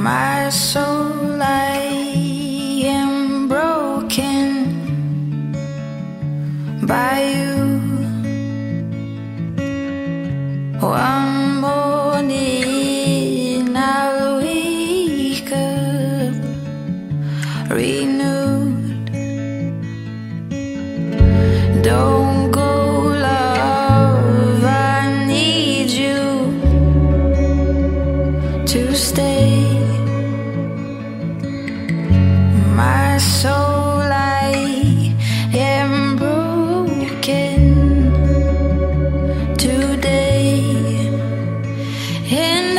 My soul, I am broken by you. One morning I'll wake up renewed. Don't go, love, I need you to stay. My soul, I am broken today, and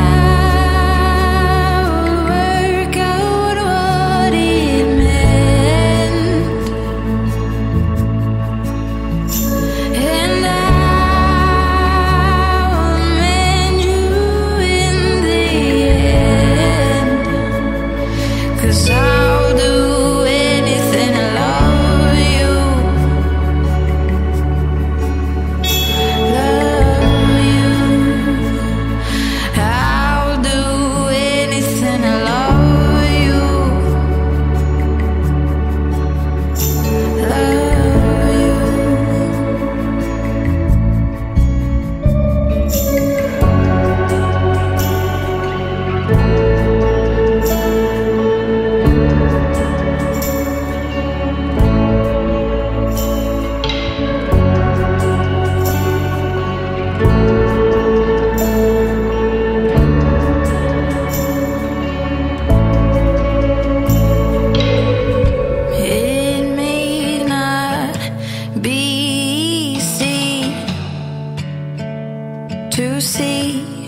I'll work out what it meant, and I'll mend you in the end, 'cause I'll do anything to love you, love you. I'll do anything to love you, love you. It may not be easy to see